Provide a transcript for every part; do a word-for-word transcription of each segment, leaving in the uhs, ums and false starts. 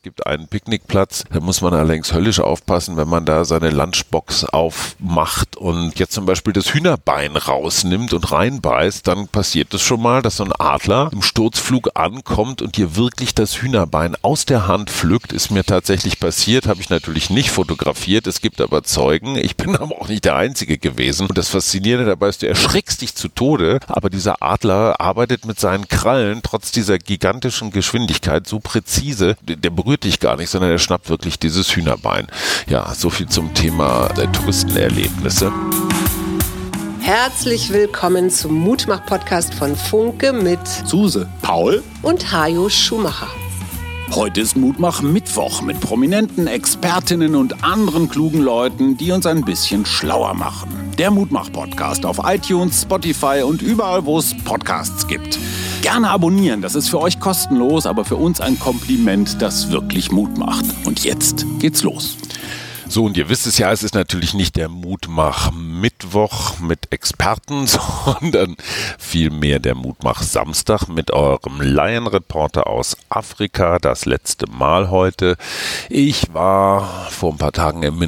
Es gibt einen Picknickplatz, da muss man allerdings höllisch aufpassen, wenn man da seine Lunchbox aufmacht und jetzt zum Beispiel das Hühnerbein rausnimmt und reinbeißt, dann passiert es schon mal, dass so ein Adler im Sturzflug ankommt und dir wirklich das Hühnerbein aus der Hand pflückt. Ist mir tatsächlich passiert, habe ich natürlich nicht fotografiert, es gibt aber Zeugen, ich bin aber auch nicht der Einzige gewesen. Und das Faszinierende dabei ist, du erschrickst dich zu Tode, aber dieser Adler arbeitet mit seinen Krallen trotz dieser gigantischen Geschwindigkeit so präzise, der berührt dich gar nicht, sondern er schnappt wirklich dieses Hühnerbein. Ja, so viel zum Thema äh, Touristenerlebnisse. Herzlich willkommen zum Mutmach-Podcast von Funke mit Suse, Paul und Hajo Schumacher. Heute ist Mutmach-Mittwoch mit prominenten Expertinnen und anderen klugen Leuten, die uns ein bisschen schlauer machen. Der Mutmach-Podcast auf iTunes, Spotify und überall, wo es Podcasts gibt. Gerne abonnieren, das ist für euch kostenlos, aber für uns ein Kompliment, das wirklich Mut macht. Und jetzt geht's los. So, und ihr wisst es ja, es ist natürlich nicht der Mutmach-Mittwoch mit Experten, sondern vielmehr der Mutmach-Samstag mit eurem Laienreporter aus Afrika, das letzte Mal heute. Ich war vor ein paar Tagen im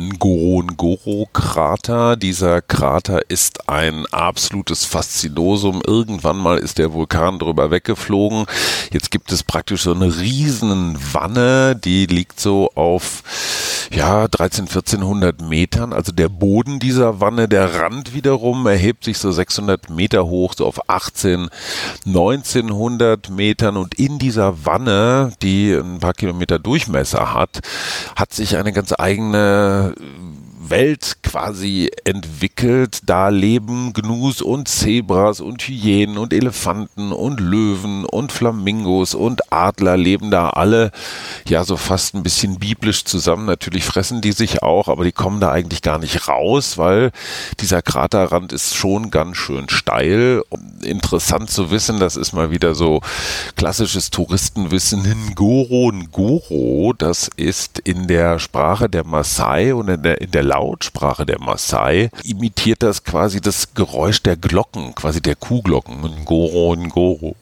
Ngorongoro-Krater. Dieser Krater ist ein absolutes Faszinosum. Irgendwann mal ist der Vulkan drüber weggeflogen. Jetzt gibt es praktisch so eine riesen Wanne, die liegt so auf ja, dreizehn, vierzehnhundert Metern, also der Boden dieser Wanne, der Rand wiederum erhebt sich so sechshundert Meter hoch, so auf achtzehn, neunzehnhundert Metern und in dieser Wanne, die ein paar Kilometer Durchmesser hat, hat sich eine ganz eigene Welt quasi entwickelt. Da leben Gnus und Zebras und Hyänen und Elefanten und Löwen und Flamingos und Adler leben da alle, ja, so fast ein bisschen biblisch zusammen. Natürlich fressen die sich auch, aber die kommen da eigentlich gar nicht raus, weil dieser Kraterrand ist schon ganz schön steil. Interessant zu wissen, das ist mal wieder so klassisches Touristenwissen. Ngorongoro, das ist in der Sprache der Maasai und in der, in der Lautsprache der Maasai imitiert das quasi das Geräusch der Glocken, quasi der Kuhglocken. Ngorongoro.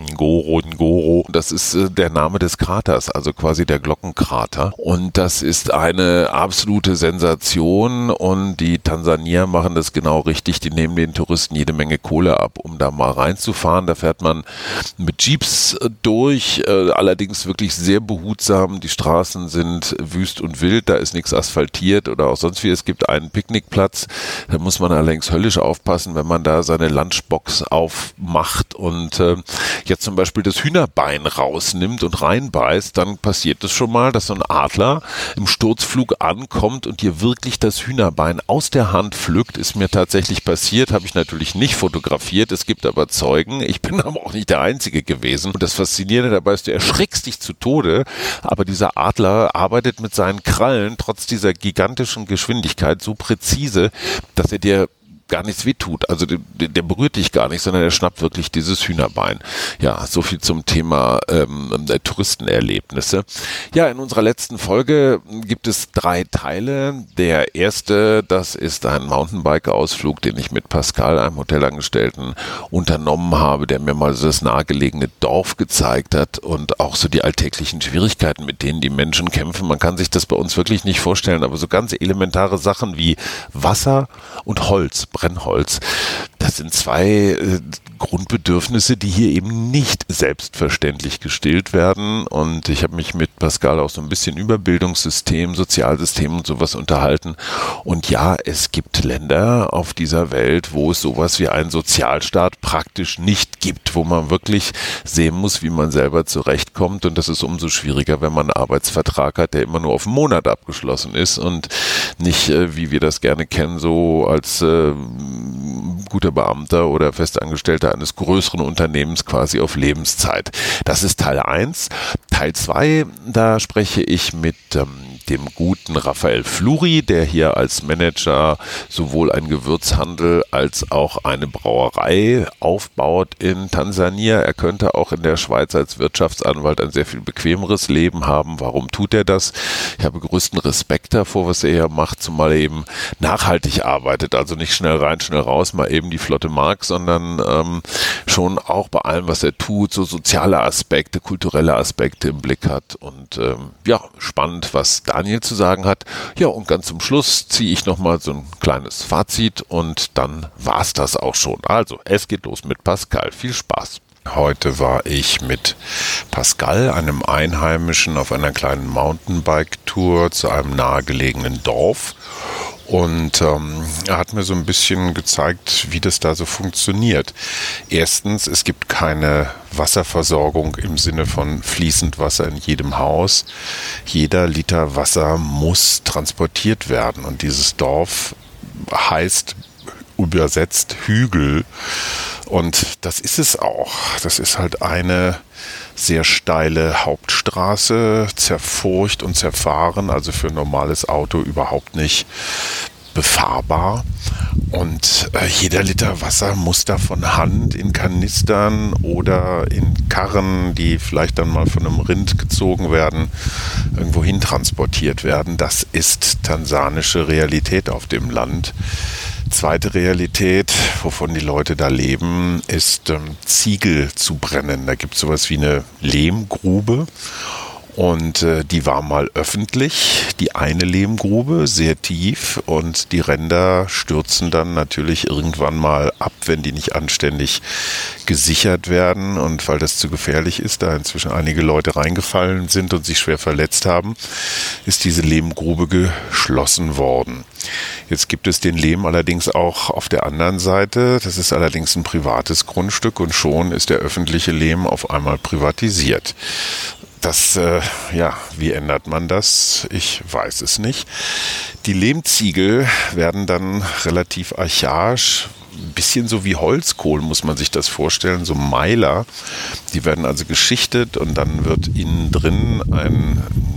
Ngorongoro, das ist äh, der Name des Kraters, also quasi der Glockenkrater. Und das ist eine absolute Sensation und die Tansanier machen das genau richtig. Die nehmen den Touristen jede Menge Kohle ab, um da mal reinzufahren. Da fährt man mit Jeeps äh, durch, äh, allerdings wirklich sehr behutsam. Die Straßen sind wüst und wild, da ist nichts asphaltiert oder auch sonst wie. Es gibt einen Picknickplatz, da muss man allerdings höllisch aufpassen, wenn man da seine Lunchbox aufmacht und äh, jetzt zum Beispiel das Hühnerbein rausnimmt und reinbeißt, dann passiert es schon mal, dass so ein Adler im Sturzflug ankommt und dir wirklich das Hühnerbein aus der Hand pflückt. Ist mir tatsächlich passiert, habe ich natürlich nicht fotografiert, es gibt aber Zeugen, ich bin aber auch nicht der Einzige gewesen. Und das Faszinierende dabei ist, du erschrickst dich zu Tode, aber dieser Adler arbeitet mit seinen Krallen trotz dieser gigantischen Geschwindigkeit so präzise, dass er dir gar nichts wehtut. Also der, der berührt dich gar nicht, sondern er schnappt wirklich dieses Hühnerbein. Ja, so viel zum Thema ähm, der Touristenerlebnisse. Ja, in unserer letzten Folge gibt es drei Teile. Der erste, das ist ein Mountainbike-Ausflug, den ich mit Pascal, einem Hotelangestellten, unternommen habe, der mir mal so das nahegelegene Dorf gezeigt hat und auch so die alltäglichen Schwierigkeiten, mit denen die Menschen kämpfen. Man kann sich das bei uns wirklich nicht vorstellen, aber so ganz elementare Sachen wie Wasser und Holz, Brennholz, das sind zwei äh, Grundbedürfnisse, die hier eben nicht selbstverständlich gestillt werden. Und ich habe mich mit Pascal auch so ein bisschen über Bildungssystem, Sozialsystem und sowas unterhalten. Und ja, es gibt Länder auf dieser Welt, wo es sowas wie einen Sozialstaat praktisch nicht gibt, wo man wirklich sehen muss, wie man selber zurechtkommt. Und das ist umso schwieriger, wenn man einen Arbeitsvertrag hat, der immer nur auf einen Monat abgeschlossen ist und nicht, äh, wie wir das gerne kennen, so als äh, guter Beamter oder Festangestellter eines größeren Unternehmens quasi auf Lebenszeit. Das ist Teil eins. Teil zwei, da spreche ich mit ähm, dem guten Raphael Fluri, der hier als Manager sowohl einen Gewürzhandel als auch eine Brauerei aufbaut in Tansania. Er könnte auch in der Schweiz als Wirtschaftsanwalt ein sehr viel bequemeres Leben haben. Warum tut er das? Ich habe größten Respekt davor, was er hier macht, zumal er eben nachhaltig arbeitet, also nicht schnell rein, schnell raus, mal eben eben die Flotte mag, sondern ähm, schon auch bei allem, was er tut, so soziale Aspekte, kulturelle Aspekte im Blick hat. Und ähm, ja, spannend, was Daniel zu sagen hat. Ja, und ganz zum Schluss ziehe ich nochmal so ein kleines Fazit und dann war's das auch schon. Also, es geht los mit Pascal. Viel Spaß. Heute war ich mit Pascal, einem Einheimischen, auf einer kleinen Mountainbike-Tour zu einem nahegelegenen Dorf. Und ähm, er hat mir so ein bisschen gezeigt, wie das da so funktioniert. Erstens, es gibt keine Wasserversorgung im Sinne von fließend Wasser in jedem Haus. Jeder Liter Wasser muss transportiert werden. Und dieses Dorf heißt übersetzt Hügel. Und das ist es auch. Das ist halt eine sehr steile Hauptstraße, zerfurcht und zerfahren, also für ein normales Auto überhaupt nicht befahrbar. Und äh, jeder Liter Wasser muss da von Hand in Kanistern oder in Karren, die vielleicht dann mal von einem Rind gezogen werden, irgendwo hin transportiert werden. Das ist tansanische Realität auf dem Land. Zweite Realität, wovon die Leute da leben, ist ähm, Ziegel zu brennen. Da gibt es sowas wie eine Lehmgrube und äh, die war mal öffentlich, die eine Lehmgrube, sehr tief, und die Ränder stürzen dann natürlich irgendwann mal ab, wenn die nicht anständig gesichert werden, und weil das zu gefährlich ist, da inzwischen einige Leute reingefallen sind und sich schwer verletzt haben, ist diese Lehmgrube geschlossen worden. Jetzt gibt es den Lehm allerdings auch auf der anderen Seite. Das ist allerdings ein privates Grundstück und schon ist der öffentliche Lehm auf einmal privatisiert. Das, äh, ja, wie ändert man das? Ich weiß es nicht. Die Lehmziegel werden dann relativ archaisch, ein bisschen so wie Holzkohl muss man sich das vorstellen, so Meiler. Die werden also geschichtet und dann wird innen drin ein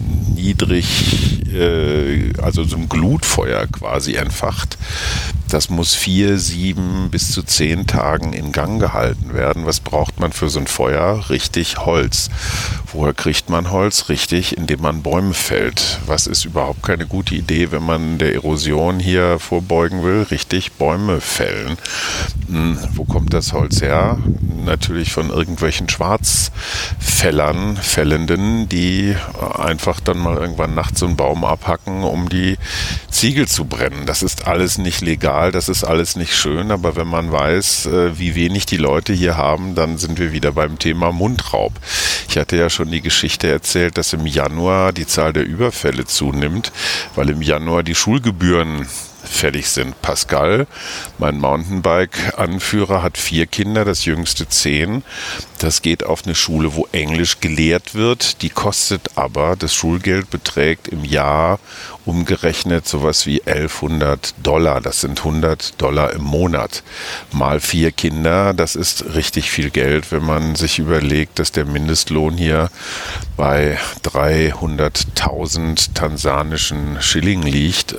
niedrig, äh, also so ein Glutfeuer quasi entfacht. Das muss vier, sieben bis zu zehn Tagen in Gang gehalten werden. Was braucht man für so ein Feuer? Richtig, Holz. Woher kriegt man Holz? Richtig, indem man Bäume fällt. Was ist überhaupt keine gute Idee, wenn man der Erosion hier vorbeugen will? Richtig, Bäume fällen. Hm, wo kommt das Holz her? Natürlich von irgendwelchen Schwarzfällern, Fällenden, die einfach dann mal irgendwann nachts so einen Baum abhacken, um die Ziegel zu brennen. Das ist alles nicht legal, das ist alles nicht schön, aber wenn man weiß, wie wenig die Leute hier haben, dann sind wir wieder beim Thema Mundraub. Ich hatte ja schon die Geschichte erzählt, dass im Januar die Zahl der Überfälle zunimmt, weil im Januar die Schulgebühren fällig sind. Pascal, mein Mountainbike-Anführer, hat vier Kinder, das jüngste zehn. Das geht auf eine Schule, wo Englisch gelehrt wird. Die kostet aber, das Schulgeld beträgt im Jahr umgerechnet sowas wie elfhundert Dollar. Das sind hundert Dollar im Monat. Mal vier Kinder, das ist richtig viel Geld, wenn man sich überlegt, dass der Mindestlohn hier bei dreihunderttausend tansanischen Schilling liegt.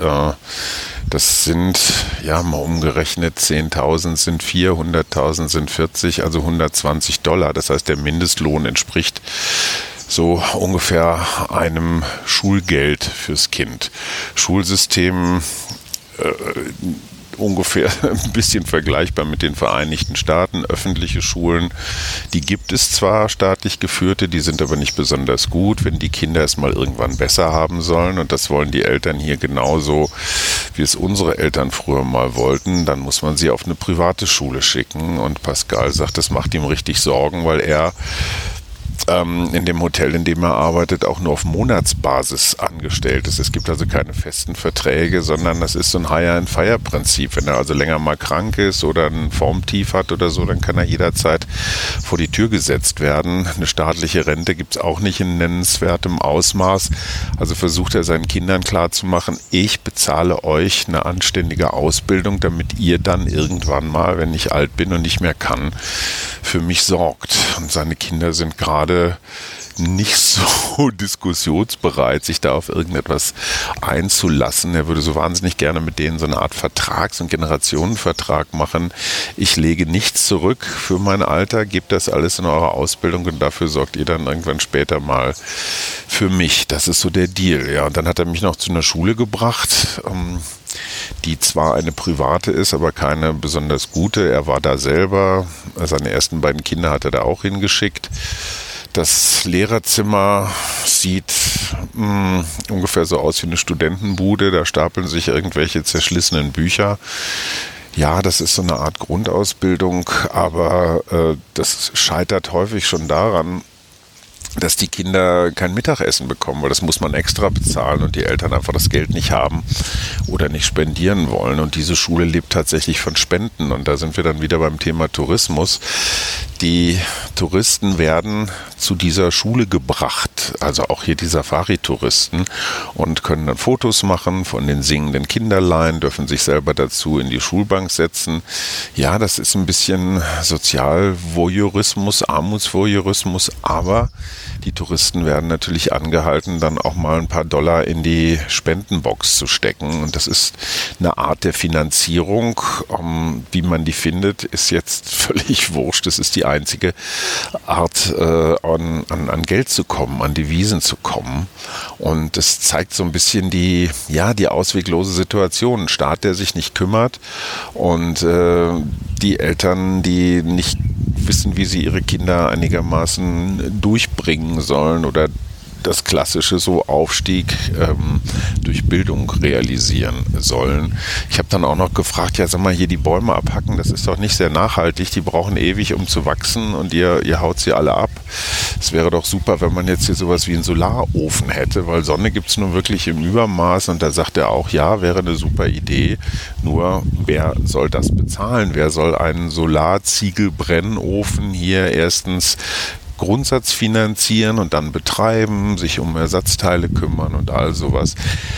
Das sind, ja, mal umgerechnet, zehntausend sind vier, hunderttausend sind vierzig, also hundertzwanzig Dollar. Das heißt, der Mindestlohn entspricht so ungefähr einem Schulgeld fürs Kind. Schulsystem äh, ungefähr ein bisschen vergleichbar mit den Vereinigten Staaten. Öffentliche Schulen, die gibt es zwar, staatlich geführte, die sind aber nicht besonders gut, wenn die Kinder es mal irgendwann besser haben sollen, und das wollen die Eltern hier genauso, wie es unsere Eltern früher mal wollten, dann muss man sie auf eine private Schule schicken, und Pascal sagt, das macht ihm richtig Sorgen, weil er ähm, in dem Hotel, in dem er arbeitet, auch nur auf Monatsbasis angestellt ist. Es gibt also keine festen Verträge, sondern das ist so ein Hire-and-Fire-Prinzip. Wenn er also länger mal krank ist oder ein Formtief hat oder so, dann kann er jederzeit vor die Tür gesetzt werden. Eine staatliche Rente gibt es auch nicht in nennenswertem Ausmaß. Also versucht er seinen Kindern klarzumachen, ich bezahle euch eine anständige Ausbildung, damit ihr dann irgendwann mal, wenn ich alt bin und nicht mehr kann, für mich sorgt. Und seine Kinder sind gerade nicht so diskussionsbereit, sich da auf irgendetwas einzulassen. Er würde so wahnsinnig gerne mit denen so eine Art Vertrags- und Generationenvertrag machen. Ich lege nichts zurück für mein Alter, gebt das alles in eure Ausbildung und dafür sorgt ihr dann irgendwann später mal für mich. Das ist so der Deal. Ja, und dann hat er mich noch zu einer Schule gebracht, ähm, die zwar eine private ist, aber keine besonders gute. Er war da selber, seine ersten beiden Kinder hat er da auch hingeschickt. Das Lehrerzimmer sieht mh, ungefähr so aus wie eine Studentenbude, da stapeln sich irgendwelche zerschlissenen Bücher. Ja, das ist so eine Art Grundausbildung, aber äh, das scheitert häufig schon daran, dass die Kinder kein Mittagessen bekommen, weil das muss man extra bezahlen und die Eltern einfach das Geld nicht haben oder nicht spendieren wollen. Und diese Schule lebt tatsächlich von Spenden. Und da sind wir dann wieder beim Thema Tourismus. Die Touristen werden zu dieser Schule gebracht, also auch hier die Safari-Touristen, und können dann Fotos machen von den singenden Kinderlein, dürfen sich selber dazu in die Schulbank setzen. Ja, das ist ein bisschen Sozialvoyeurismus, Armutsvoyeurismus, aber die Touristen werden natürlich angehalten, dann auch mal ein paar Dollar in die Spendenbox zu stecken. Und das ist eine Art der Finanzierung. Um, wie man die findet, ist jetzt völlig wurscht. Das ist die einzige Art, äh, an, an, an Geld zu kommen, an Devisen zu kommen. Und das zeigt so ein bisschen die, ja, die ausweglose Situation. Ein Staat, der sich nicht kümmert und äh, die Eltern, die nicht wissen, wie sie ihre Kinder einigermaßen durchbringen sollen oder das klassische so Aufstieg ähm, durch Bildung realisieren sollen. Ich habe dann auch noch gefragt, ja sag mal, hier die Bäume abhacken, das ist doch nicht sehr nachhaltig, die brauchen ewig, um zu wachsen und ihr, ihr haut sie alle ab. Es wäre doch super, wenn man jetzt hier sowas wie einen Solarofen hätte, weil Sonne gibt es nun wirklich im Übermaß und da sagt er auch, ja, wäre eine super Idee, nur wer soll das bezahlen? Wer soll einen Solarziegelbrennofen hier erstens Grundsatz finanzieren und dann betreiben, sich um Ersatzteile kümmern und all sowas.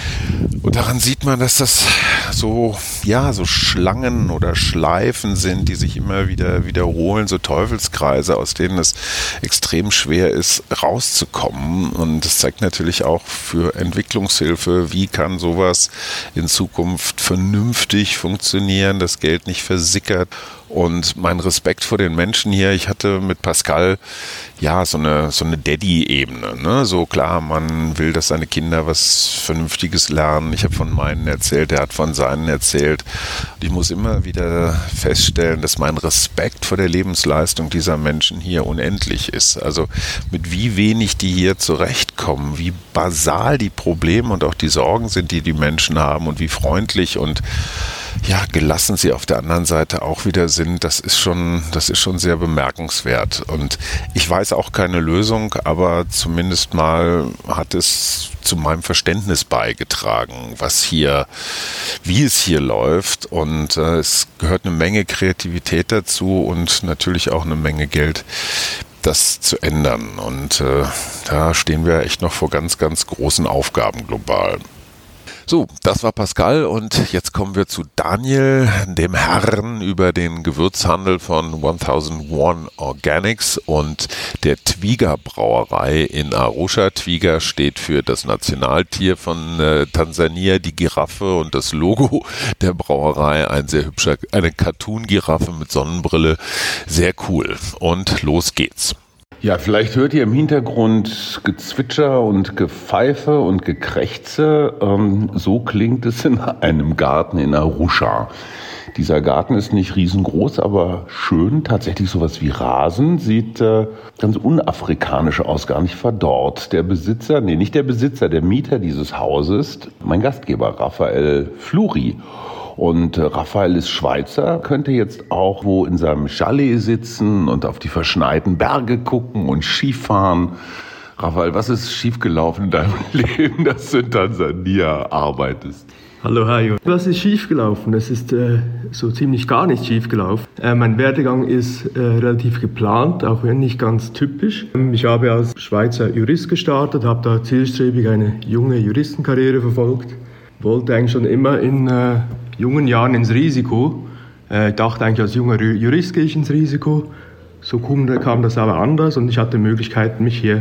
Und daran sieht man, dass das so, ja, so Schlangen oder Schleifen sind, die sich immer wieder wiederholen, so Teufelskreise, aus denen es extrem schwer ist, rauszukommen. Und das zeigt natürlich auch für Entwicklungshilfe, wie kann sowas in Zukunft vernünftig funktionieren, das Geld nicht versickert. Und mein Respekt vor den Menschen hier, ich hatte mit Pascal ja so eine so eine Daddy-Ebene, ne? So klar, man will, dass seine Kinder was Vernünftiges lernen. Ich habe von meinen erzählt, er hat von seinen erzählt. Und ich muss immer wieder feststellen, dass mein Respekt vor der Lebensleistung dieser Menschen hier unendlich ist. Also mit wie wenig die hier zurechtkommen, wie basal die Probleme und auch die Sorgen sind, die die Menschen haben und wie freundlich und ja, gelassen sie auf der anderen Seite auch wieder sind, das ist schon, das ist schon sehr bemerkenswert. Und ich weiß auch keine Lösung, aber zumindest mal hat es zu meinem Verständnis beigetragen, was hier, wie es hier läuft. Und äh, es gehört eine Menge Kreativität dazu und natürlich auch eine Menge Geld, das zu ändern. Und äh, da stehen wir echt noch vor ganz, ganz großen Aufgaben global. So, das war Pascal und jetzt kommen wir zu Daniel, dem Herrn über den Gewürzhandel von tausend Organics und der Twiga Brauerei in Arusha. Twiga steht für das Nationaltier von äh, Tansania, die Giraffe, und das Logo der Brauerei, ein sehr hübscher, eine Cartoon-Giraffe mit Sonnenbrille, sehr cool. Und los geht's. Ja, vielleicht hört ihr im Hintergrund Gezwitscher und Gepfeife und Gekrächze. Ähm, so klingt es in einem Garten in Arusha. Dieser Garten ist nicht riesengroß, aber schön. Tatsächlich sowas wie Rasen. Sieht äh, ganz unafrikanisch aus, gar nicht verdorrt. Der Besitzer, nee, nicht der Besitzer, der Mieter dieses Hauses, mein Gastgeber Raphael Fluri. Und Raphael ist Schweizer, könnte jetzt auch wo in seinem Chalet sitzen und auf die verschneiten Berge gucken und Skifahren. Raphael, was ist schiefgelaufen in deinem Leben, dass du in Tansania arbeitest? Hallo Hajo. Was ist schiefgelaufen? Das ist äh, so ziemlich gar nicht schiefgelaufen. Äh, mein Werdegang ist äh, relativ geplant, auch wenn nicht ganz typisch. Ich habe als Schweizer Jurist gestartet, habe da zielstrebig eine junge Juristenkarriere verfolgt. Wollte eigentlich schon immer in äh, jungen Jahren ins Risiko. Ich äh, dachte eigentlich, als junger Jurist gehe ich ins Risiko. So kam das aber anders und ich hatte Möglichkeiten, mich hier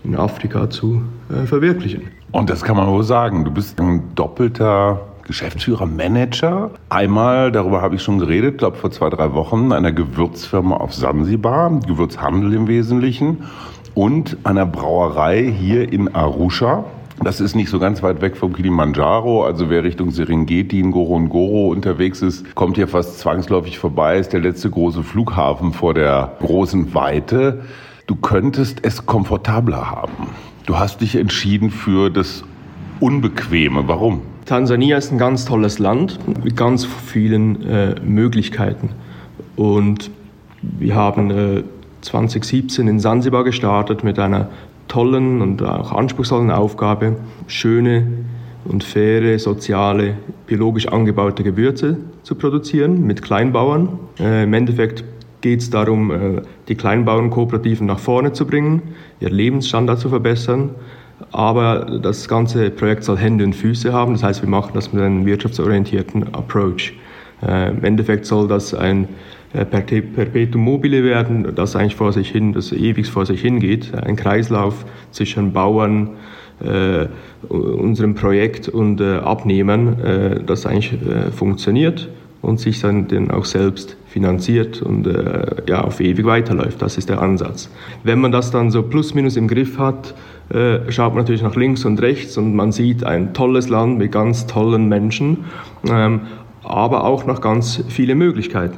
in Afrika zu äh, verwirklichen. Und das kann man wohl sagen. Du bist ein doppelter Geschäftsführer, Manager. Einmal, darüber habe ich schon geredet, glaube vor zwei, drei Wochen, einer Gewürzfirma auf Sansibar, Gewürzhandel im Wesentlichen, und einer Brauerei hier in Arusha. Das ist nicht so ganz weit weg vom Kilimanjaro, also wer Richtung Serengeti, Ngorongoro unterwegs ist, kommt hier fast zwangsläufig vorbei, ist der letzte große Flughafen vor der großen Weite. Du könntest es komfortabler haben. Du hast dich entschieden für das Unbequeme. Warum? Tansania ist ein ganz tolles Land mit ganz vielen äh, Möglichkeiten. Und wir haben äh, zwanzig siebzehn in Sansibar gestartet mit einer tollen und auch anspruchsvollen Aufgabe, schöne und faire, soziale, biologisch angebaute Gewürze zu produzieren mit Kleinbauern. Äh, Im Endeffekt geht es darum, äh, die Kleinbauernkooperativen nach vorne zu bringen, ihr Lebensstandard zu verbessern. Aber das ganze Projekt soll Hände und Füße haben. Das heißt, wir machen das mit einem wirtschaftsorientierten Approach. Äh, Im Endeffekt soll das ein äh, Perpetuum mobile werden, das eigentlich vor sich hin, das ewig vor sich hingeht. Ein Kreislauf zwischen Bauern, äh, unserem Projekt und äh, Abnehmern, äh, das eigentlich äh, funktioniert und sich dann, dann auch selbst finanziert und äh, ja, auf ewig weiterläuft. Das ist der Ansatz. Wenn man das dann so plus minus im Griff hat, äh, schaut man natürlich nach links und rechts und man sieht ein tolles Land mit ganz tollen Menschen, ähm, aber auch noch ganz viele Möglichkeiten.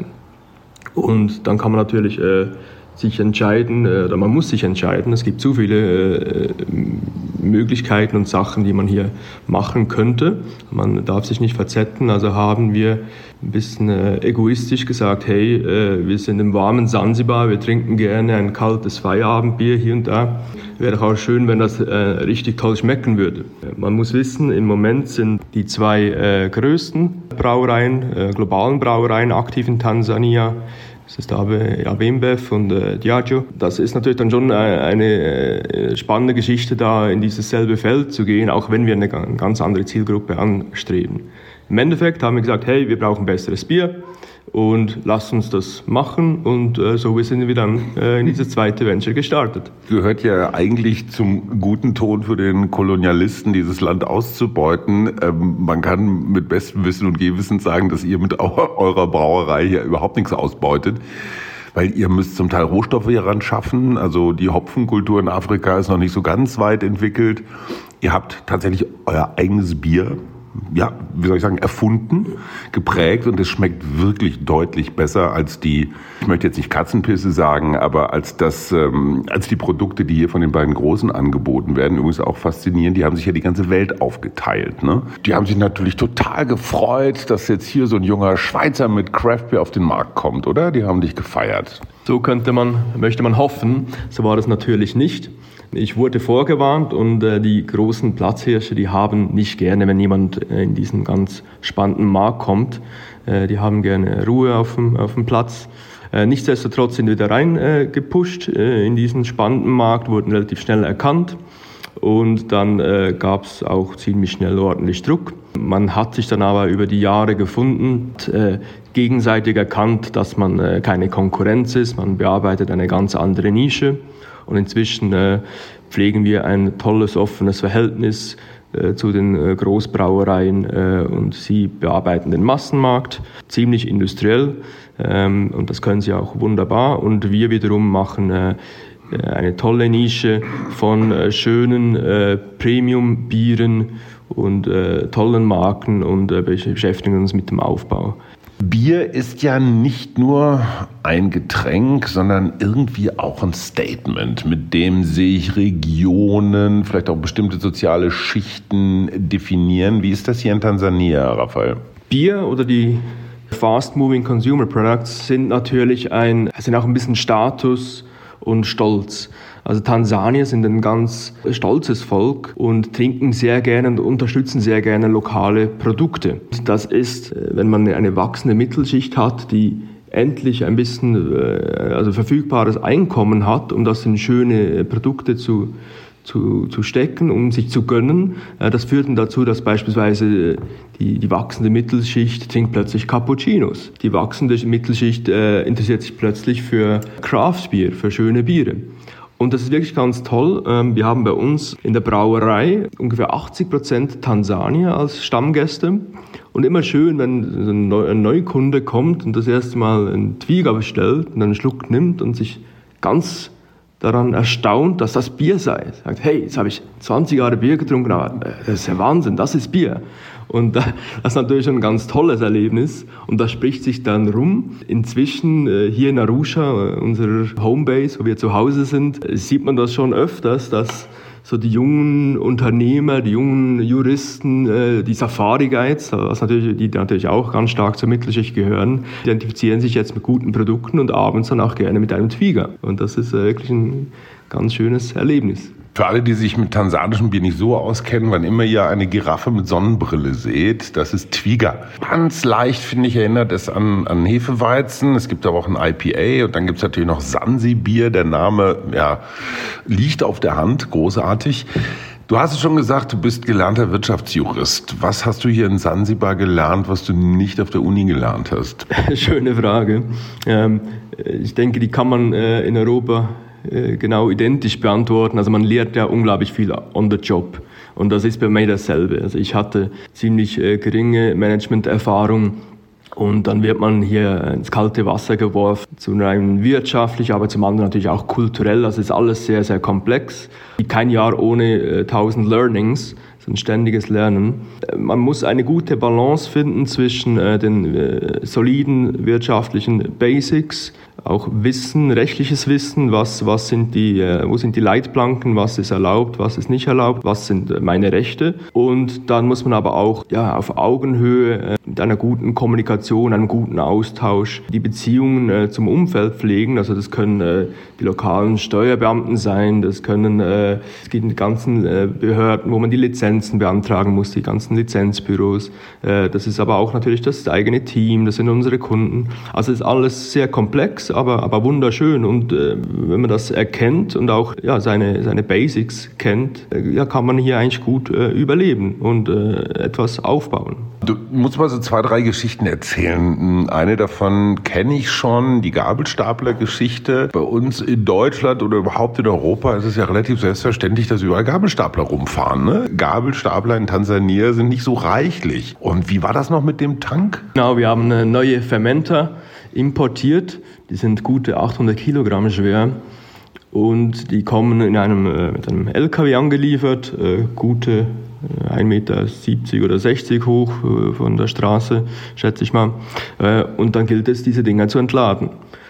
Und dann kann man natürlich äh, sich entscheiden, äh, oder man muss sich entscheiden. Es gibt zu viele äh, Möglichkeiten und Sachen, die man hier machen könnte. Man darf sich nicht verzetten, also haben wir ein bisschen äh, egoistisch gesagt, hey, äh, wir sind im warmen Sansibar, wir trinken gerne ein kaltes Feierabendbier hier und da. Wäre auch schön, wenn das äh, richtig toll schmecken würde. Man muss wissen, im Moment sind die zwei äh, größten Brauereien, äh, globalen Brauereien aktiv in Tansania. Das ist ABInBev und äh, Diageo. Das ist natürlich dann schon eine, eine äh, spannende Geschichte, da in dieses selbe Feld zu gehen, auch wenn wir eine ganz andere Zielgruppe anstreben. Im Endeffekt haben wir gesagt, hey, wir brauchen besseres Bier und lasst uns das machen. Und äh, so sind wir dann äh, in dieses zweite Venture gestartet. Gehört ja eigentlich zum guten Ton für den Kolonialisten, dieses Land auszubeuten. Ähm, man kann mit bestem Wissen und Gewissen sagen, dass ihr mit eurer Brauerei hier überhaupt nichts ausbeutet. Weil ihr müsst zum Teil Rohstoffe hier ran schaffen. Also die Hopfenkultur in Afrika ist noch nicht so ganz weit entwickelt. Ihr habt tatsächlich euer eigenes Bier, ja, wie soll ich sagen, erfunden, geprägt, und es schmeckt wirklich deutlich besser als die, ich möchte jetzt nicht Katzenpisse sagen, aber als das, ähm, als die Produkte, die hier von den beiden Großen angeboten werden. Übrigens auch faszinierend, die haben sich ja die ganze Welt aufgeteilt, ne? Die haben sich natürlich total gefreut, dass jetzt hier so ein junger Schweizer mit Craftbeer auf den Markt kommt, oder? Die haben dich gefeiert. So könnte man, möchte man hoffen. So war das natürlich nicht. Ich wurde vorgewarnt und äh, die großen Platzhirsche, die haben nicht gerne, wenn jemand äh, in diesen ganz spannenden Markt kommt. Äh, die haben gerne Ruhe auf dem, auf dem Platz. Äh, nichtsdestotrotz sind wir da rein äh, gepusht äh, in diesen spannenden Markt, wurden relativ schnell erkannt. Und dann äh, gab es auch ziemlich schnell ordentlich Druck. Man hat sich dann aber über die Jahre gefunden, äh, gegenseitig erkannt, dass man äh, keine Konkurrenz ist. Man bearbeitet eine ganz andere Nische. Und inzwischen äh, pflegen wir ein tolles, offenes Verhältnis äh, zu den äh, Großbrauereien äh, und sie bearbeiten den Massenmarkt ziemlich industriell ähm, und das können sie auch wunderbar. Und wir wiederum machen äh, eine tolle Nische von äh, schönen äh, Premium-Bieren und äh, tollen Marken und äh, beschäftigen uns mit dem Aufbau. Bier ist ja nicht nur ein Getränk, sondern irgendwie auch ein Statement, mit dem sich Regionen, vielleicht auch bestimmte soziale Schichten definieren. Wie ist das hier in Tansania, Raphael? Bier oder die Fast-Moving Consumer Products sind natürlich ein, sind auch ein bisschen Status und Stolz. Also Tansanier sind ein ganz stolzes Volk und trinken sehr gerne und unterstützen sehr gerne lokale Produkte. Das ist, wenn man eine wachsende Mittelschicht hat, die endlich ein bisschen also verfügbares Einkommen hat, um das in schöne Produkte zu, zu, zu stecken, um sich zu gönnen. Das führt dann dazu, dass beispielsweise die, die wachsende Mittelschicht trinkt plötzlich Cappuccinos. Die wachsende Mittelschicht äh, interessiert sich plötzlich für Craft-Bier, für schöne Biere. Und das ist wirklich ganz toll. Wir haben bei uns in der Brauerei ungefähr achtzig Prozent Tansanier als Stammgäste. Und immer schön, wenn ein Neukunde kommt und das erste Mal einen Twiga bestellt und einen Schluck nimmt und sich ganz daran erstaunt, dass das Bier sei. Sagt, hey, jetzt habe ich zwanzig Jahre Bier getrunken, aber das ist ja Wahnsinn, das ist Bier. Und das ist natürlich ein ganz tolles Erlebnis und das spricht sich dann rum. Inzwischen hier in Arusha, unserer Homebase, wo wir zu Hause sind, sieht man das schon öfters, dass so die jungen Unternehmer, die jungen Juristen, die Safari-Guides, was natürlich, die natürlich auch ganz stark zur Mittelschicht gehören, identifizieren sich jetzt mit guten Produkten und abends dann auch gerne mit einem Twiga. Und das ist wirklich ein ganz schönes Erlebnis. Für alle, die sich mit tansanischem Bier nicht so auskennen, wann immer ihr eine Giraffe mit Sonnenbrille seht, das ist Twiga. Ganz leicht, finde ich, erinnert es an, an Hefeweizen. Es gibt aber auch ein I P A und dann gibt es natürlich noch Sansi-Bier. Der Name ja, liegt auf der Hand, großartig. Du hast es schon gesagt, du bist gelernter Wirtschaftsjurist. Was hast du hier in Sansibar gelernt, was du nicht auf der Uni gelernt hast? Schöne Frage. Ähm, ich denke, die kann man äh, in Europa genau identisch beantworten. Also man lernt ja unglaublich viel on the job. Und das ist bei mir dasselbe. Also ich hatte ziemlich äh, geringe Managementerfahrung und dann wird man hier ins kalte Wasser geworfen, zum einen wirtschaftlich, aber zum anderen natürlich auch kulturell. Das ist alles sehr, sehr komplex. Kein Jahr ohne äh, tausend Learnings. Ein ständiges Lernen. Man muss eine gute Balance finden zwischen äh, den äh, soliden wirtschaftlichen Basics, auch Wissen, rechtliches Wissen, was, was sind die, äh, wo sind die Leitplanken, was ist erlaubt, was ist nicht erlaubt, was sind meine Rechte. Und dann muss man aber auch ja, auf Augenhöhe äh, mit einer guten Kommunikation, einem guten Austausch die Beziehungen äh, zum Umfeld pflegen. Also das können äh, die lokalen Steuerbeamten sein, das können äh, es gibt die ganzen äh, Behörden, wo man die Lizenz beantragen muss, die ganzen Lizenzbüros. Das ist aber auch natürlich das eigene Team, das sind unsere Kunden. Also es ist alles sehr komplex, aber, aber wunderschön. Und äh, wenn man das erkennt und auch ja, seine, seine Basics kennt, äh, ja, kann man hier eigentlich gut äh, überleben und äh, etwas aufbauen. Du musst mal so zwei, drei Geschichten erzählen. Eine davon kenne ich schon, die Gabelstapler-Geschichte. Bei uns in Deutschland oder überhaupt in Europa ist es ja relativ selbstverständlich, dass überall Gabelstapler rumfahren. Ne? Gabelstapler in Tansania sind nicht so reichlich. Und wie war das noch mit dem Tank? Genau, wir haben eine neue Fermenter importiert. Die sind gute achthundert Kilogramm schwer. Und die kommen in einem, äh, mit einem L K W angeliefert, äh, gute ein Meter siebzig oder sechzig hoch äh, von der Straße, schätze ich mal. Äh, und dann gilt es, diese Dinger zu entladen.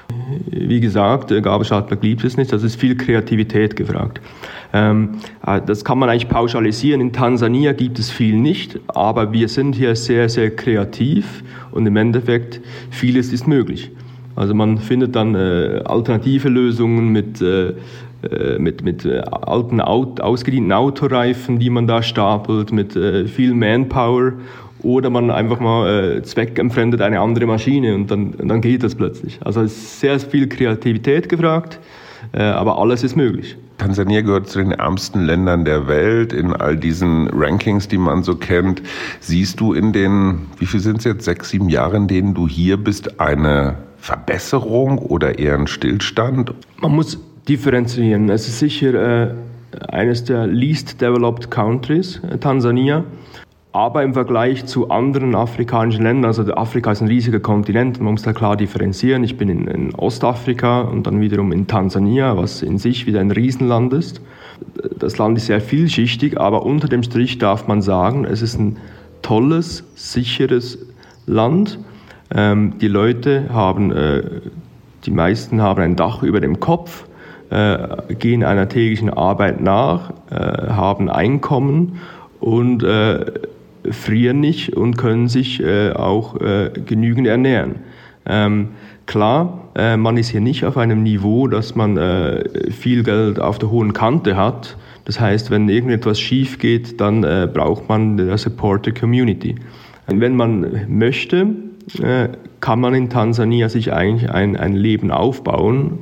Wie gesagt, der Gabelstapler liebt es nicht, das ist viel Kreativität gefragt. Ähm, das kann man eigentlich pauschalisieren. In Tansania gibt es viel nicht, aber wir sind hier sehr, sehr kreativ und im Endeffekt vieles ist möglich. Also man findet dann äh, alternative Lösungen mit, äh, mit, mit äh, alten, Auto, ausgedienten Autoreifen, die man da stapelt, mit äh, viel Manpower. Oder man einfach mal äh, zweckentfremdet eine andere Maschine und dann, dann geht das plötzlich. Also es ist sehr viel Kreativität gefragt, äh, aber alles ist möglich. Tansania gehört zu den ärmsten Ländern der Welt. In all diesen Rankings, die man so kennt, siehst du in den, wie viel sind es jetzt, sechs, sieben Jahren, in denen du hier bist, eine Verbesserung oder eher ein Stillstand? Man muss differenzieren. Es ist sicher äh, eines der least developed countries, äh, Tansania. Aber im Vergleich zu anderen afrikanischen Ländern, also Afrika ist ein riesiger Kontinent, man muss da klar differenzieren. Ich bin in, in Ostafrika und dann wiederum in Tansania, was in sich wieder ein Riesenland ist. Das Land ist sehr vielschichtig, aber unter dem Strich darf man sagen, es ist ein tolles, sicheres Land. Ähm, die Leute haben, äh, die meisten haben ein Dach über dem Kopf, äh, gehen einer täglichen Arbeit nach, äh, haben Einkommen und äh, frieren nicht und können sich äh, auch äh, genügend ernähren. Ähm, klar, äh, man ist hier nicht auf einem Niveau, dass man äh, viel Geld auf der hohen Kante hat. Das heißt, wenn irgendetwas schief geht, dann äh, braucht man der Support der Community. Und wenn man möchte, äh, kann man in Tansania sich eigentlich ein, ein Leben aufbauen.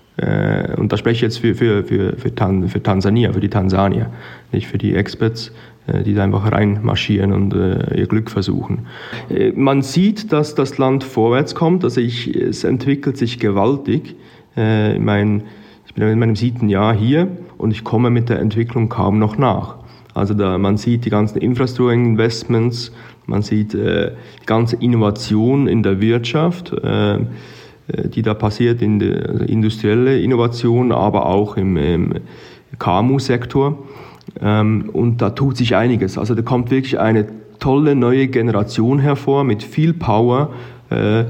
Äh, und da spreche ich jetzt für, für, für, für, Tan- für Tansania, für die Tansanier, nicht für die Expats, die da einfach reinmarschieren und äh, ihr Glück versuchen. Äh, man sieht, dass das Land vorwärts kommt, also ich, es entwickelt sich gewaltig. Äh, ich meine, ich bin in meinem siebten Jahr hier und ich komme mit der Entwicklung kaum noch nach. Also da, man sieht die ganzen Infrastrukturinvestments, man sieht äh, die ganze Innovation in der Wirtschaft, äh, die da passiert, in der also industrielle Innovation, aber auch im, im K M U-Sektor. Ähm, und da tut sich einiges. Also da kommt wirklich eine tolle neue Generation hervor mit viel Power, äh,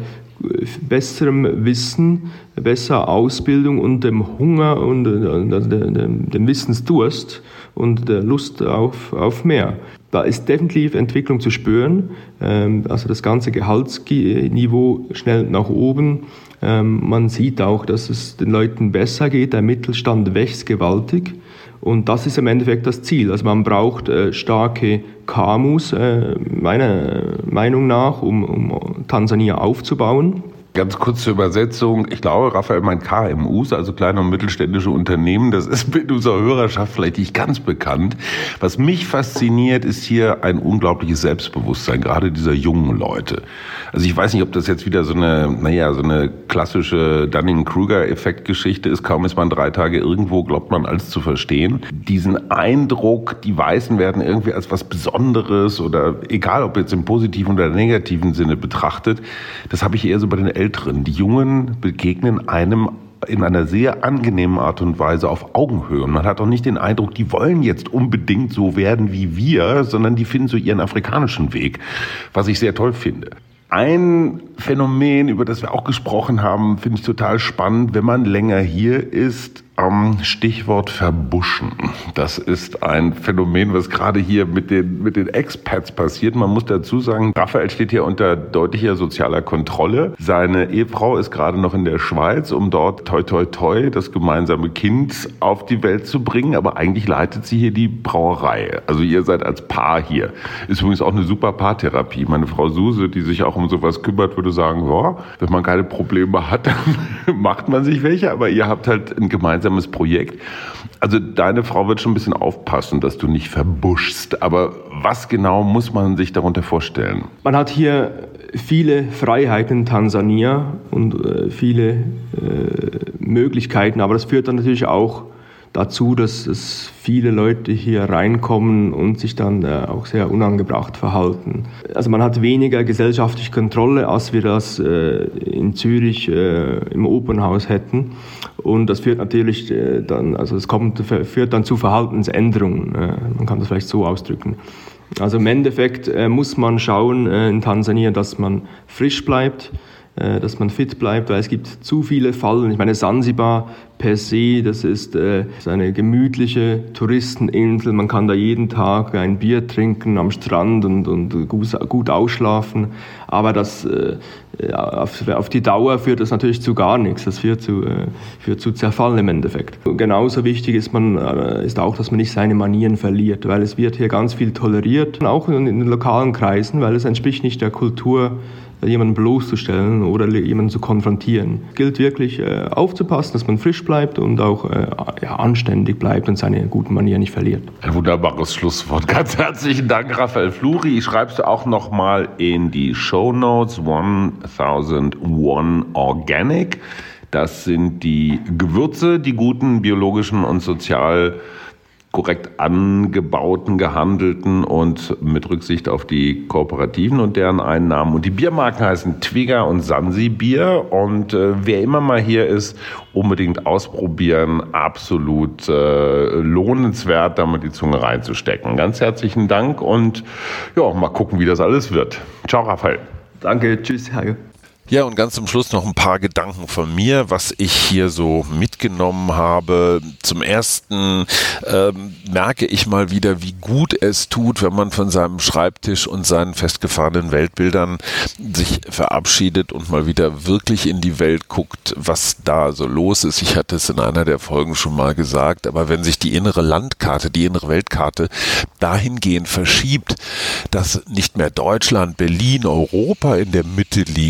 besserem Wissen, besserer Ausbildung und dem Hunger und äh, dem, dem Wissensdurst und der Lust auf, auf mehr. Da ist definitiv Entwicklung zu spüren, ähm, also das ganze Gehaltsniveau schnell nach oben. Ähm, man sieht auch, dass es den Leuten besser geht, der Mittelstand wächst gewaltig und das ist im Endeffekt das Ziel. Also man braucht äh, starke K M Us, äh, meiner Meinung nach, um, um Tansania aufzubauen. Ganz kurz zur Übersetzung. Ich glaube, Raphael meint K M Us, also kleine und mittelständische Unternehmen. Das ist mit unserer Hörerschaft vielleicht nicht ganz bekannt. Was mich fasziniert, ist hier ein unglaubliches Selbstbewusstsein, gerade dieser jungen Leute. Also ich weiß nicht, ob das jetzt wieder so eine, naja, so eine klassische Dunning-Kruger-Effekt-Geschichte ist. Kaum ist man drei Tage irgendwo, glaubt man alles zu verstehen. Diesen Eindruck, die Weißen werden irgendwie als was Besonderes oder egal, ob jetzt im positiven oder negativen Sinne betrachtet, das habe ich eher so bei den Älteren. Die Jungen begegnen einem in einer sehr angenehmen Art und Weise auf Augenhöhe. Und man hat auch nicht den Eindruck, die wollen jetzt unbedingt so werden wie wir, sondern die finden so ihren afrikanischen Weg, was ich sehr toll finde. Ein Phänomen, über das wir auch gesprochen haben, finde ich total spannend, wenn man länger hier ist, am Stichwort Verbuschen. Das ist ein Phänomen, was gerade hier mit den, mit den Expats passiert. Man muss dazu sagen, Raphael steht hier unter deutlicher sozialer Kontrolle. Seine Ehefrau ist gerade noch in der Schweiz, um dort toi toi toi das gemeinsame Kind auf die Welt zu bringen. Aber eigentlich leitet sie hier die Brauerei. Also ihr seid als Paar hier. Ist übrigens auch eine super Paartherapie. Meine Frau Suse, die sich auch um sowas kümmert, würde sagen, ja, wenn man keine Probleme hat, dann macht man sich welche. Aber ihr habt halt ein gemeinsames Projekt. Also deine Frau wird schon ein bisschen aufpassen, dass du nicht verbuschst. Aber was genau muss man sich darunter vorstellen? Man hat hier viele Freiheiten in Tansania und äh, viele äh, Möglichkeiten, aber das führt dann natürlich auch dazu, dass es viele Leute hier reinkommen und sich dann äh, auch sehr unangebracht verhalten. Also man hat weniger gesellschaftliche Kontrolle, als wir das äh, in Zürich äh, im Opernhaus hätten. Und das führt natürlich äh, dann, also es kommt, führt dann zu Verhaltensänderungen. Äh, man kann das vielleicht so ausdrücken. Also im Endeffekt äh, muss man schauen äh, in Tansania, dass man frisch bleibt, äh, dass man fit bleibt, weil es gibt zu viele Fallen. Ich meine, Sansibar per se, das ist, äh, ist eine gemütliche Touristeninsel. Man kann da jeden Tag ein Bier trinken am Strand und, und gut, gut ausschlafen. Aber das, äh, auf, auf die Dauer führt das natürlich zu gar nichts. Das führt zu, äh, führt zu Zerfall im Endeffekt. Genauso wichtig ist, man, äh, ist auch, dass man nicht seine Manieren verliert, weil es wird hier ganz viel toleriert, auch in, in den lokalen Kreisen, weil es entspricht nicht der Kultur, jemanden bloßzustellen oder jemanden zu konfrontieren. Es gilt wirklich äh, aufzupassen, dass man frisch bleibt und auch äh, ja, anständig bleibt und seine guten Manieren nicht verliert. Ein wunderbares Schlusswort. Ganz herzlichen Dank, Raphael Fluri. Ich schreib's auch nochmal in die Shownotes. tausendundeins Organic. Das sind die Gewürze, die guten, biologischen und sozial korrekt angebauten, gehandelten und mit Rücksicht auf die Kooperativen und deren Einnahmen. Und die Biermarken heißen Twigger und Sansi-Bier. Und äh, wer immer mal hier ist, unbedingt ausprobieren. Absolut äh, lohnenswert, da mal die Zunge reinzustecken. Ganz herzlichen Dank und ja, mal gucken, wie das alles wird. Ciao, Raphael. Danke, tschüss, Hajo. Ja, und ganz zum Schluss noch ein paar Gedanken von mir, was ich hier so mitgenommen habe. Zum Ersten ähm, merke ich mal wieder, wie gut es tut, wenn man von seinem Schreibtisch und seinen festgefahrenen Weltbildern sich verabschiedet und mal wieder wirklich in die Welt guckt, was da so los ist. Ich hatte es in einer der Folgen schon mal gesagt, aber wenn sich die innere Landkarte, die innere Weltkarte dahingehend verschiebt, dass nicht mehr Deutschland, Berlin, Europa in der Mitte liegt, man also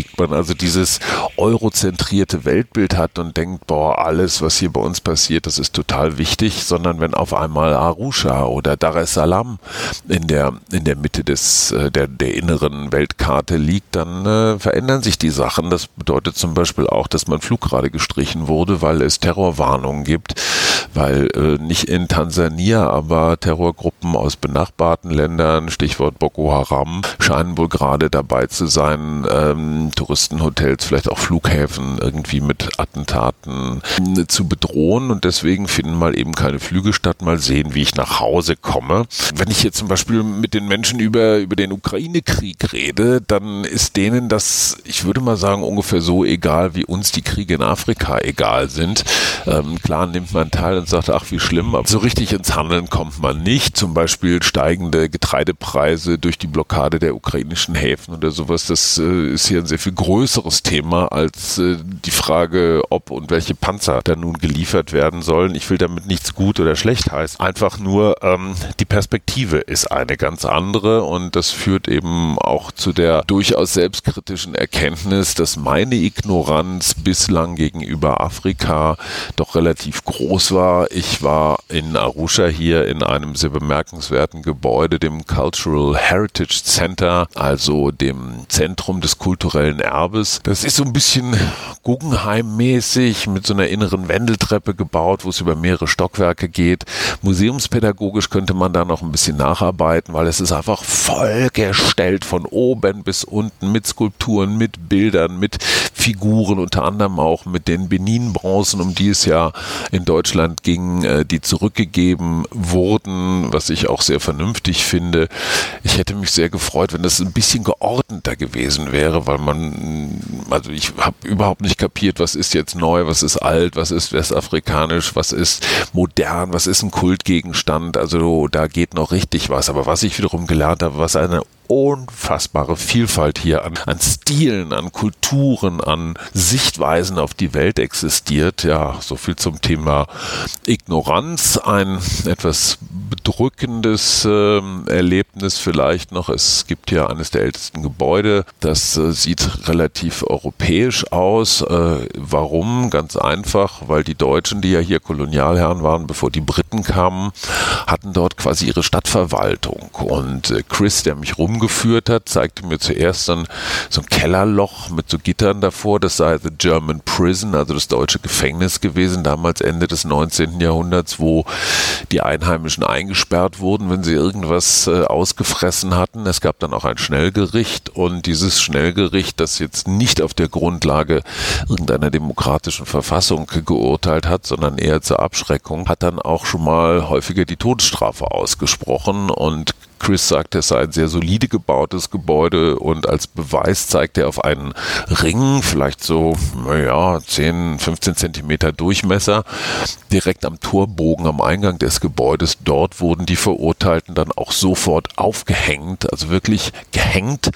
also dieses eurozentrierte Weltbild hat und denkt, boah, alles, was hier bei uns passiert, das ist total wichtig, sondern wenn auf einmal Arusha oder Dar es Salaam in der, in der Mitte des, der, der inneren Weltkarte liegt, dann äh, verändern sich die Sachen. Das bedeutet zum Beispiel auch, dass mein Flug gerade gestrichen wurde, weil es Terrorwarnungen gibt, weil äh, nicht in Tansania, aber Terrorgruppen aus benachbarten Ländern, Stichwort Boko Haram, scheinen wohl gerade dabei zu sein, ähm, Touristenhotels, vielleicht auch Flughäfen irgendwie mit Attentaten äh, zu bedrohen, und deswegen finden mal eben keine Flüge statt. Mal sehen, wie ich nach Hause komme. Wenn ich jetzt zum Beispiel mit den Menschen über, über den Ukraine-Krieg rede, dann ist denen das, ich würde mal sagen, ungefähr so egal, wie uns die Kriege in Afrika egal sind. Ähm, klar nimmt man teil und sagt, ach wie schlimm, aber so richtig ins Handeln kommt man nicht. Zum Beispiel steigende Getreidepreise durch die Blockade der ukrainischen Häfen oder sowas. Das äh, ist hier ein sehr viel größeres Thema als äh, die Frage, ob und welche Panzer da nun geliefert werden sollen. Ich will damit nichts gut oder schlecht heißen. Einfach nur, ähm, die Perspektive ist eine ganz andere, und das führt eben auch zu der durchaus selbstkritischen Erkenntnis, dass meine Ignoranz bislang gegenüber Afrika doch relativ groß war. Ich war in Arusha hier in einem sehr bemerkenswerten Gebäude, dem Cultural Heritage Center, also dem Zentrum des kulturellen Erbes. Das ist so ein bisschen Guggenheim-mäßig mit so einer inneren Wendeltreppe gebaut, wo es über mehrere Stockwerke geht. Museumspädagogisch könnte man da noch ein bisschen nacharbeiten, weil es ist einfach vollgestellt von oben bis unten mit Skulpturen, mit Bildern, mit Figuren, unter anderem auch mit den Benin-Bronzen, um die es ja in Deutschland ging, die zurückgegeben wurden, was ich auch sehr vernünftig finde. Ich hätte mich sehr gefreut, wenn das ein bisschen geordneter gewesen wäre, weil man, also ich habe überhaupt nicht kapiert, was ist jetzt neu, was ist alt, was ist westafrikanisch, was ist modern, was ist ein Kultgegenstand, also da geht noch richtig was. Aber was ich wiederum gelernt habe, was eine unfassbare Vielfalt hier an, an Stilen, an Kulturen, an Sichtweisen auf die Welt existiert. Ja, so viel zum Thema Ignoranz. Ein etwas bedrückendes äh, Erlebnis vielleicht noch. Es gibt hier eines der ältesten Gebäude. Das äh, sieht relativ europäisch aus. Äh, warum? Ganz einfach, weil die Deutschen, die ja hier Kolonialherren waren, bevor die Briten kamen, hatten dort quasi ihre Stadtverwaltung. Und äh, Chris, der mich rum geführt hat, zeigte mir zuerst dann so ein Kellerloch mit so Gittern davor. Das sei The German Prison, also das deutsche Gefängnis gewesen, damals Ende des neunzehnten Jahrhunderts, wo die Einheimischen eingesperrt wurden, wenn sie irgendwas äh, ausgefressen hatten. Es gab dann auch ein Schnellgericht, und dieses Schnellgericht, das jetzt nicht auf der Grundlage irgendeiner demokratischen Verfassung geurteilt hat, sondern eher zur Abschreckung, hat dann auch schon mal häufiger die Todesstrafe ausgesprochen. Und Chris sagte, es sei ein sehr solide gebautes Gebäude, und als Beweis zeigt er auf einen Ring, vielleicht so, naja, zehn, fünfzehn Zentimeter Durchmesser, direkt am Torbogen am Eingang des Gebäudes. Dort wurden die Verurteilten dann auch sofort aufgehängt, also wirklich gehängt,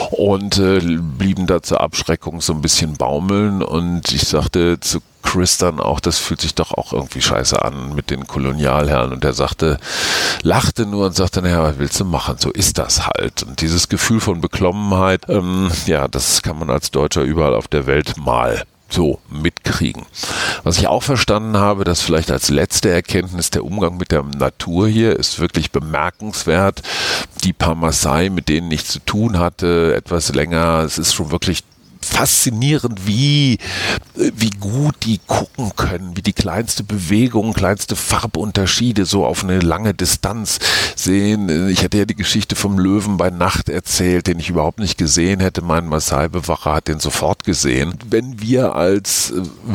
und äh, blieben da zur Abschreckung so ein bisschen baumeln. Und ich sagte zu Chris dann auch, das fühlt sich doch auch irgendwie scheiße an mit den Kolonialherren, und er sagte, lachte nur und sagte, naja, was willst du machen, so ist das halt. Und dieses Gefühl von Beklommenheit, ähm, ja, das kann man als Deutscher überall auf der Welt mal so mitkriegen. Was ich auch verstanden habe, dass vielleicht als letzte Erkenntnis der Umgang mit der Natur hier ist wirklich bemerkenswert. Die paar Maasai, mit denen ich zu tun hatte, etwas länger, es ist schon wirklich faszinierend, wie, wie gut die gucken können, wie die kleinste Bewegung, kleinste Farbunterschiede so auf eine lange Distanz sehen. Ich hatte ja die Geschichte vom Löwen bei Nacht erzählt, den ich überhaupt nicht gesehen hätte. Mein Maasai-Bewacher hat den sofort gesehen. Wenn wir als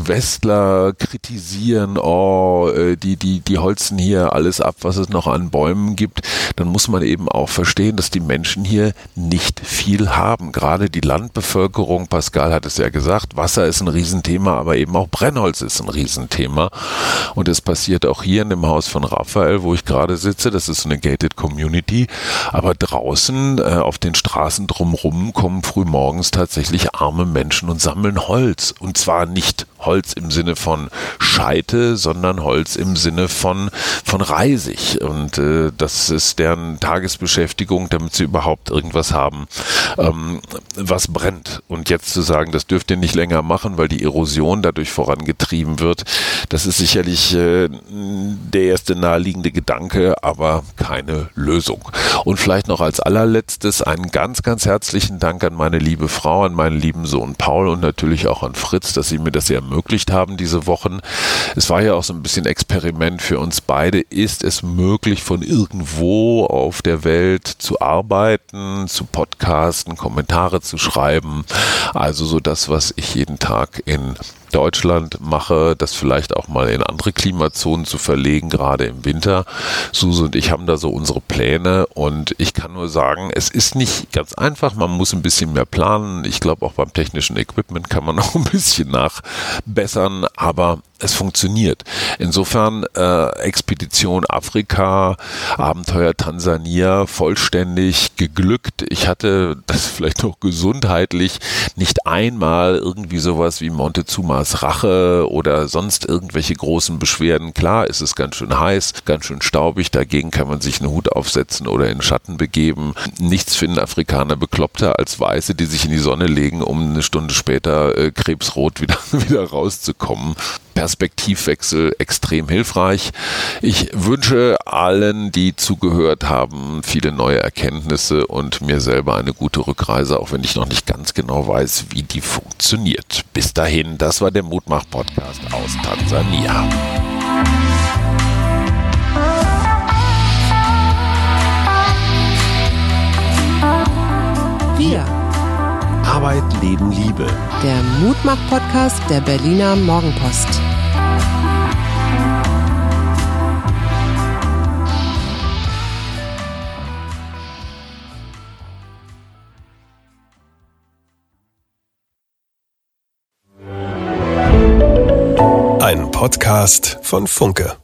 Westler kritisieren, oh, die, die, die holzen hier alles ab, was es noch an Bäumen gibt, dann muss man eben auch verstehen, dass die Menschen hier nicht viel haben. Gerade die Landbevölkerung, Pascal hat es ja gesagt, Wasser ist ein Riesenthema, aber eben auch Brennholz ist ein Riesenthema. Und es passiert auch hier in dem Haus von Raphael, wo ich gerade sitze. Das ist eine gated Community. Aber draußen äh, auf den Straßen drumherum kommen frühmorgens tatsächlich arme Menschen und sammeln Holz. Und zwar nicht Holz im Sinne von Scheite, sondern Holz im Sinne von, von Reisig. Und äh, das ist deren Tagesbeschäftigung, damit sie überhaupt irgendwas haben, ähm, was brennt. Und jetzt zu sagen, das dürft ihr nicht länger machen, weil die Erosion dadurch vorangetrieben wird, das ist sicherlich äh, der erste naheliegende Gedanke, aber keine Lösung. Und vielleicht noch als allerletztes einen ganz, ganz herzlichen Dank an meine liebe Frau, an meinen lieben Sohn Paul und natürlich auch an Fritz, dass sie mir das ermöglicht haben diese Wochen. Es war ja auch so ein bisschen Experiment für uns beide. Ist es möglich, von irgendwo auf der Welt zu arbeiten, zu podcasten, Kommentare zu schreiben? Also so das, was ich jeden Tag in Deutschland mache, das vielleicht auch mal in andere Klimazonen zu verlegen, gerade im Winter. Suse und ich haben da so unsere Pläne und ich kann nur sagen, es ist nicht ganz einfach, man muss ein bisschen mehr planen. Ich glaube, auch beim technischen Equipment kann man noch ein bisschen nachbessern, aber es funktioniert. Insofern äh, Expedition Afrika, Abenteuer Tansania, vollständig geglückt. Ich hatte das vielleicht noch gesundheitlich nicht einmal irgendwie sowas wie Montezumas Rache oder sonst irgendwelche großen Beschwerden. Klar, es ist ganz schön heiß, ganz schön staubig, dagegen kann man sich einen Hut aufsetzen oder in den Schatten begeben. Nichts finden Afrikaner bekloppter als Weiße, die sich in die Sonne legen, um eine Stunde später äh, krebsrot wieder, wieder rauszukommen. Perspektivwechsel extrem hilfreich. Ich wünsche allen, die zugehört haben, viele neue Erkenntnisse und mir selber eine gute Rückreise, auch wenn ich noch nicht ganz genau weiß, wie die funktioniert. Bis dahin, das war der Mutmach-Podcast aus Tansania. Wir. Arbeit, Leben, Liebe. Der Mutmach-Podcast der Berliner Morgenpost. Ein Podcast von Funke.